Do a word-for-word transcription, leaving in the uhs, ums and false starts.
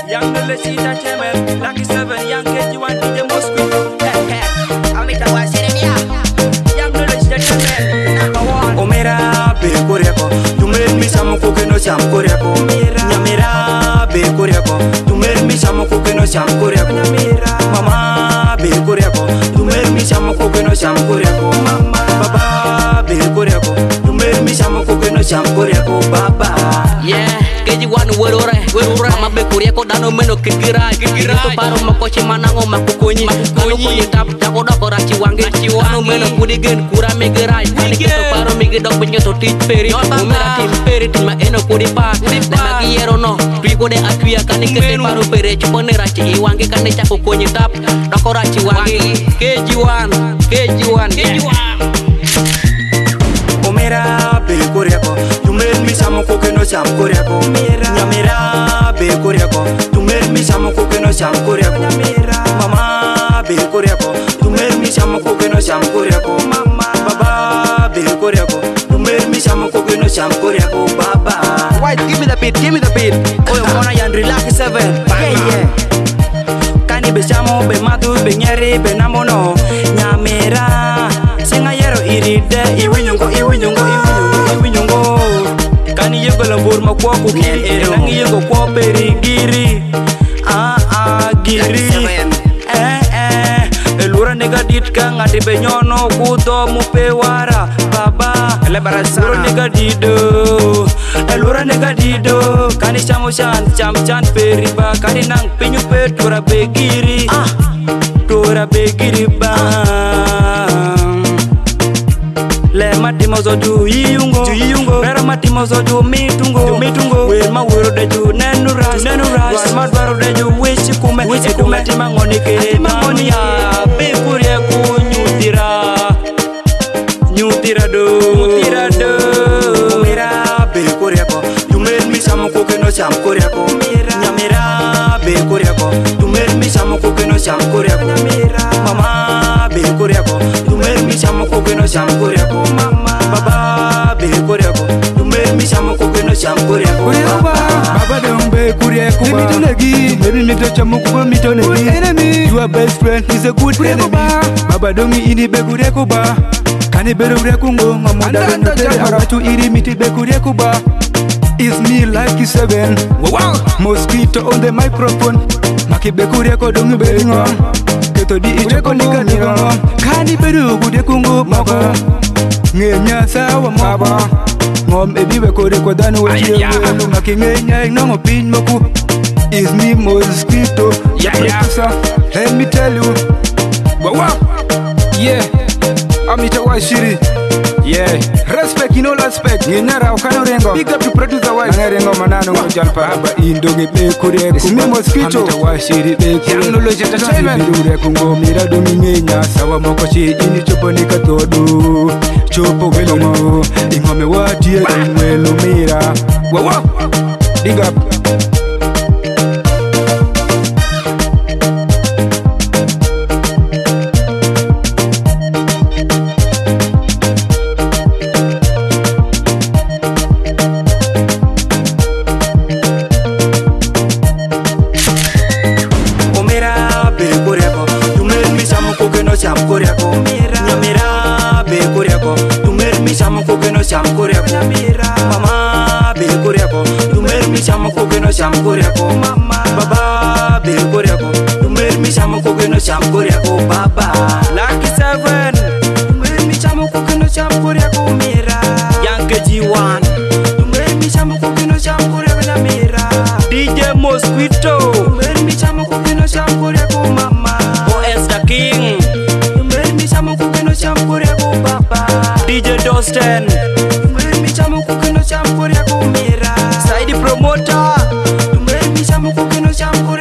Young Knowledge Entertainment, Lucky Seven, Young K G one, D J Mosquito. Amita Wasiremia, Young Knowledge Entertainment, number one. Omera be Koreako, tu made me some cooking no sham Koreako. Nyamera be Koreako, tu made me some cooking no sham Koreako. Mama be Koreako, tu made me some cooking no sham Koreako. Baba be Koreako, tu made me some cooking no sham Koreako. Baba. Yeah. Keji wan werore werore ama be Koreako dano meno kikirai kikirai to paro makochi manango makukonyi makukonyi tap tako doko rachi wangi ano meno kudigen kura megerai ani to paro migi dok penyo to teach peri umera tim peri tim eno kudi pa na magi yero no tuiko de akuya kani kete paro pere chupone rachi iwangi kani chako konyi tap doko rachi wangi keji wan keji wan keji wan Omera be Koreako, tu made me some cooking no sham Koreako. Nyamera be Koreako, tu made me some cooking no sham Koreako. Mama be Koreako, tu made me some cooking no sham Koreako. Baba be Koreako, tu made me some cooking no sham Koreako. Baba. White, give me the beat, give me the beat. Oh, you wanna yan relax seven. Yeah, yeah. Kani be shamo be matu be nyeri be namono. Nyamera singa yero iride iwinyongo iwinyongo iwinyongo iwinyongo kani yego lambur makwako kiri nangi yego kwa perigiri ah ah giri eh eh elura nega ditka ngati benyono kuto mupewara baba elebara sana elura nega dido elura nega dido kani chamo chan cham chan periba kani nang pinyu petura begiri ah tura begiri ba Le matimo zo du yungo du yungo Pero matimo zo du mitungo du mitungo We ma wuro de ju nenu ras nenu ras Dwar ma dwaro de ju wishi kume wishi kume Tima ngoni ke ngoni ya Be kurie ku nyutira Nyutira do Nyutira do Mira be kuriako You made me some cooking no sham kuriako Nyamira be kuriako You made me some cooking no sham kuriako Mama be kuriako You made me some cooking no sham kuriako Baba be Koreako, you made me some cooking no sham Koreako. Baba don't be Koreako. Let me do nagi. Maybe me touch a mukuba me to nagi. Enemy, your best friend is a good enemy. Baba don't me ini be Koreako ba. Kani be Koreako ngo ngamuda no tere aratu iri miti be Koreako ba. It's me like seven. Wow, Mosquito on the microphone. Maki be Koreako don't be ngom. Keto di ichoko nika ni ngom. Kani be Koreako ngo mako. Ngenya sawa maba Ngom ebi we kore kwa danu we chiye welu Maki ngenya inongo pin moku Is me Mosquito The producer, let me tell you Wawa Yeah Amita Washiri Yeah Respect, you know respect Nginara ukano rengo Big up to producer wife Nge rengo manano ngojalpa Aba indonge be kore Kumi Mosquito Amita Washiri be kore Young Knowledge Entertainment Bidure kungo mira domi ngenya Sawa moko chijini chopo nikatodo Chopo welongo Ingome watie ingwelo mira Wawa Big up Sham Koreako, Nyamira be Koreako, tu made me some cooking no sham Koreako. Mama be Koreako, tu made me some cooking no sham Koreako. Baba be Koreako, tu made me some cooking no sham Koreako. Baba Lucky Seven, tu made me some cooking no sham Koreako. Mira Young K G one, tu made me some cooking no sham Koreako. Mira D J Mosquito, tu made me some cooking no sham Koreako. Mama O S the King. D J Dostan, you made me some cooking no sham Koreako. Mira Side promoter, you made me some cooking no sham Koreako.